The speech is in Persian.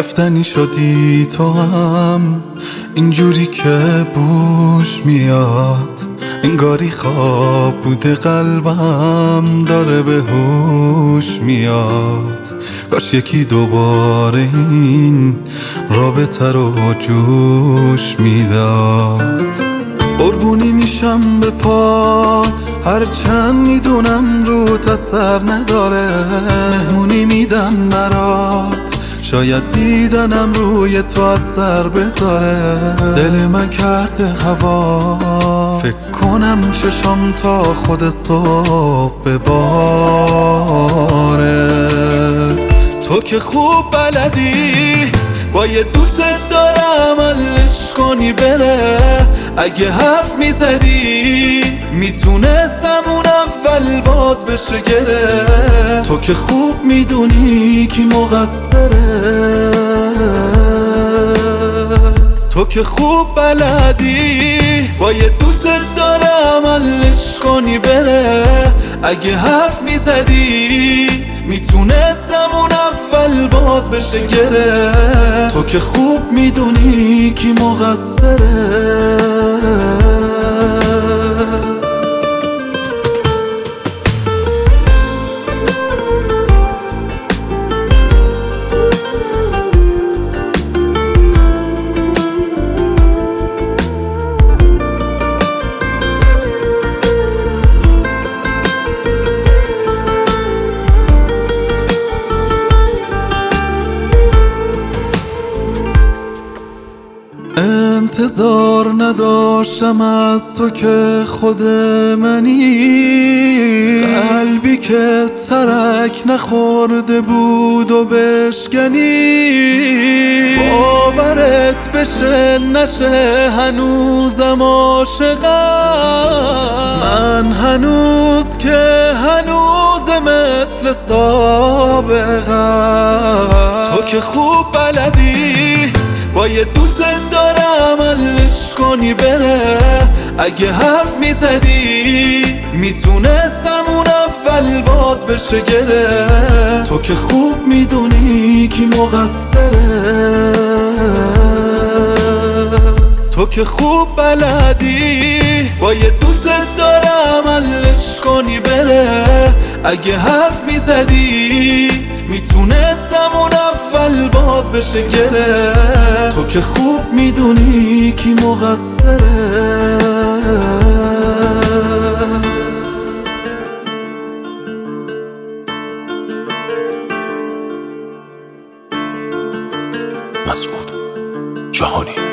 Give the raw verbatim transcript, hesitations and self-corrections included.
رفتنی شدی تو هم اینجوری که بوش میاد، انگاری خواب بوده قلبم داره به هوش میاد. کاش یکی دوباره این رابطه رو جوش میداد. قربونی میشم به پا هرچند میدونم رو اثر نداره، مهمونی میدم برات شاید دیدنم روی تو اثر بذاره. دل من کرده هوا فکر کنم چشم تا خود صبح بباره. تو که خوب بلدی با یه دوست دارم علش کنی بره، اگه حرف میزدی میتونستم اون اول باز بشه گره. تو که خوب میدونی کی مقصره، تو که خوب بلدی با یه دوست دارم علش کنی بره، اگه حرف میزدی میتونستم اون اول باز بشه گره. تو که خوب میدونی کی مقصره. انتظار نداشتم از تو که خود منی، قلبی که ترک نخورده بود و بشکنی. باورت بشه نشه هنوزم عاشقم، من هنوز که هنوز مثل سابقم. تو که خوب بلدی با یه دوست دارم علش کنی بره، اگه حرف میزدی میتونستم اون اول باز بشه گره. تو که خوب میدونی کی مقصره، تو که خوب بلدی با یه دوست دارم علش کنی بره، اگه حرف میزدی میتونستم اون اول باز بشه گره. تو که خوب میدونی کی مقصره. مسعود جهانی.